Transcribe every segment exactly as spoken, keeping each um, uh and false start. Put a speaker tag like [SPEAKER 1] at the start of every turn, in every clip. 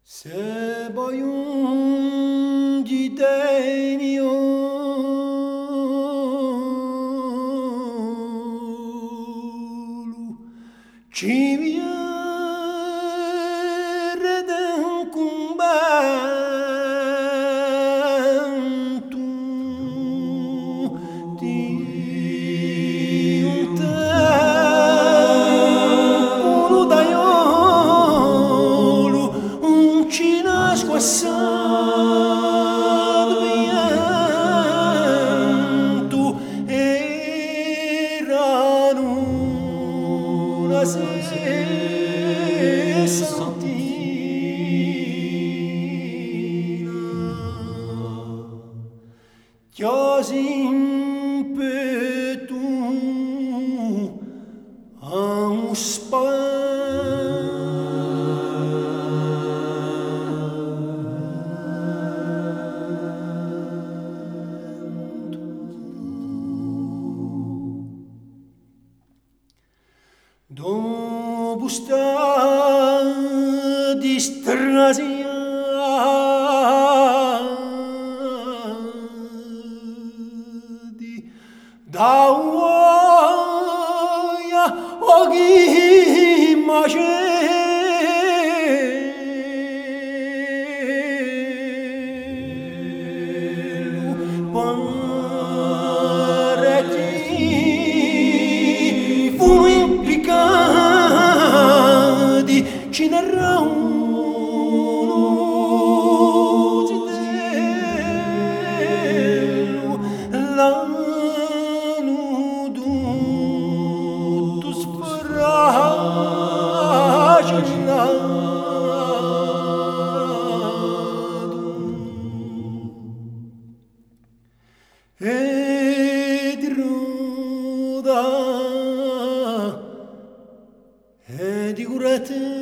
[SPEAKER 1] Se voglio di te ci viene un convento di un tempo d'aiolo un ci nasco assado viento erano una sera chiasi impetu a un spavento. Dopo sta distrazione da uoia o chi macelo parecchi fu impiccati ci narrà un ed ruda e di curate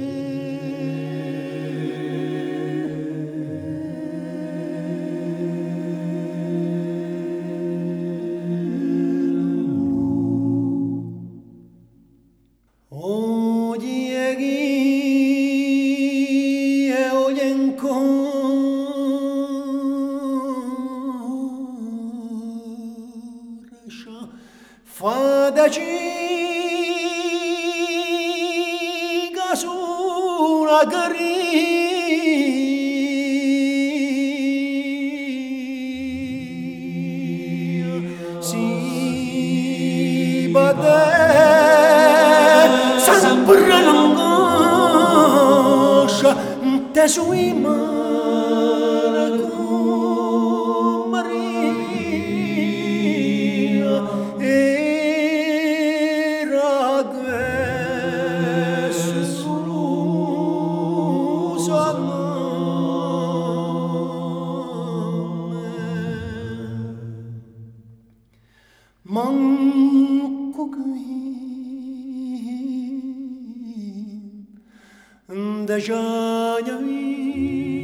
[SPEAKER 1] oye ghi e oye fadaci casura caria si bate sempre l'angoscia te sui mare con Maria era questo solo a me manco qui da già